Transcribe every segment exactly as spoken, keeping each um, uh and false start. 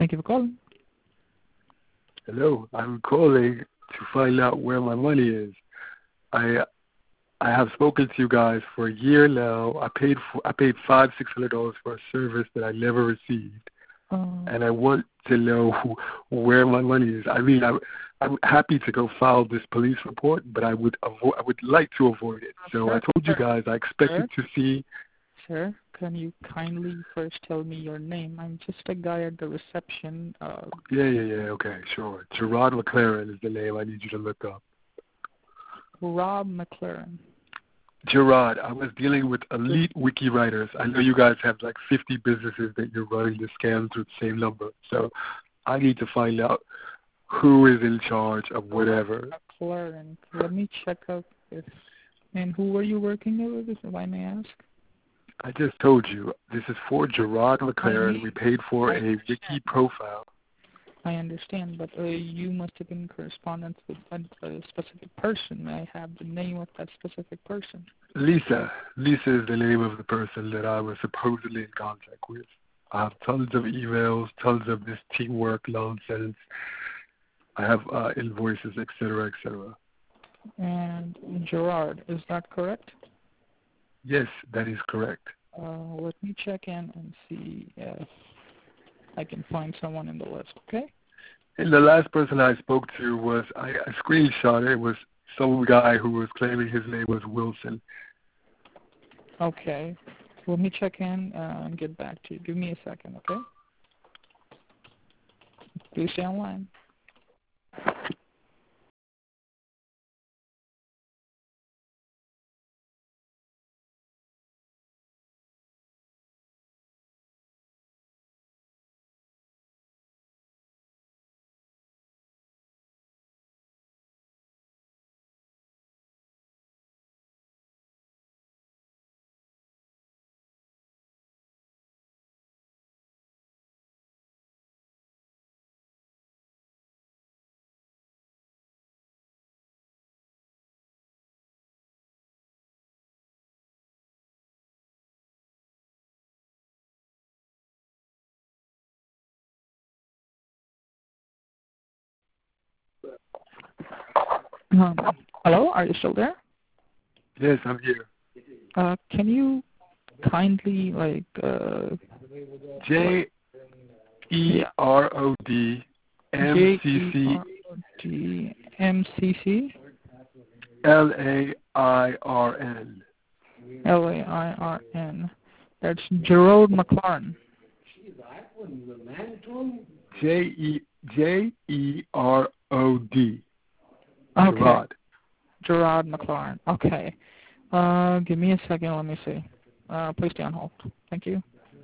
Thank you for calling. Hello, I'm calling to find out where my money is. I I have spoken to you guys for a year now. I paid for I paid five six hundred dollars for a service that I never received, Uh, and I want to know who, where my money is. I mean, I I'm happy to go file this police report, but I would avoid I would like to avoid it. So I sir, told you guys I expected sir, to see. sir, can you kindly first tell me your name? I'm just a guy at the reception. Uh, Yeah, yeah, yeah. Okay, sure. Gerard McLaren is the name I need you to look up. Rob McLaren. Gerard, I was dealing with elite wiki writers. I know you guys have like fifty businesses that you're running the scam through the same number. So I need to find out who is in charge of whatever. McLaren. Let me check up if. And who were you working with, if I may ask? I just told you, this is for Gerard McLaren. We paid for a wiki profile. I understand, but uh, you must have been in correspondence with a, a specific person. May I have the name of that specific person? Lisa. Lisa is the name of the person that I was supposedly in contact with. I have tons of emails, tons of this teamwork nonsense. I have uh, invoices, et cetera, et cetera. And Gerard, is that correct? Yes, that is correct. Uh, let me check in and see if I can find someone in the list, okay? And the last person I spoke to was, I, I screenshot it, it was some guy who was claiming his name was Wilson. Okay. Let me check in uh, and get back to you. Give me a second, okay? Please stay online. Um, hello, are you still there? Yes, I'm here. Uh, can you kindly, like, uh, J E R O D M C C J E R O D M C C L A I R N. L A I R N. That's Gerald McLaren. J E J E R O D. Okay. Gerard. Gerard McLaren. Okay. Uh, give me a second. Let me see. Uh, please stay on hold. Thank you.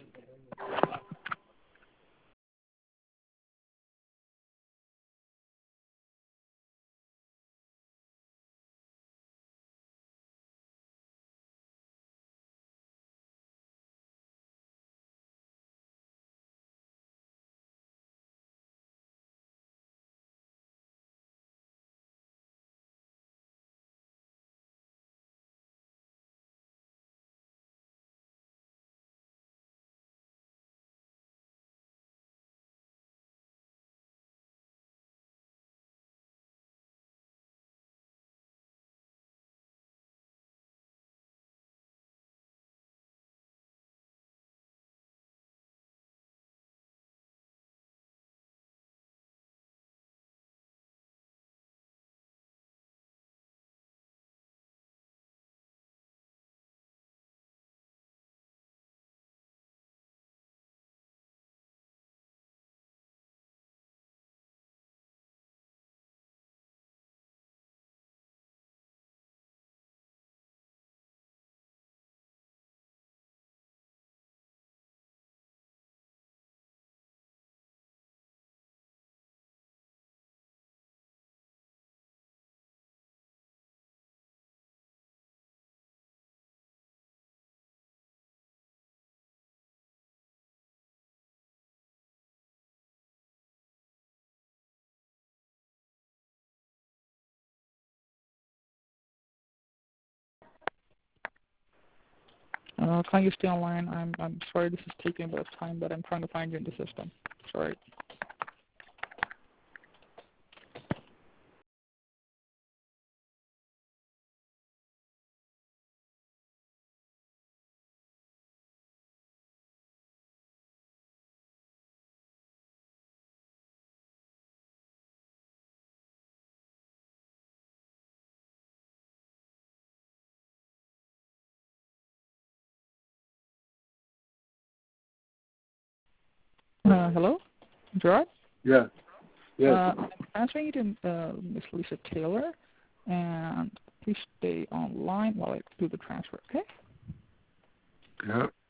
Uh, can you stay online? I'm I'm sorry this is taking a bit of time, but I'm trying to find you in the system. Sorry. Uh, hello, Gerard? Yeah. Yes. Uh, I'm transferring you to uh, Miss Lisa Taylor, and please stay online while I do the transfer, okay? Yeah.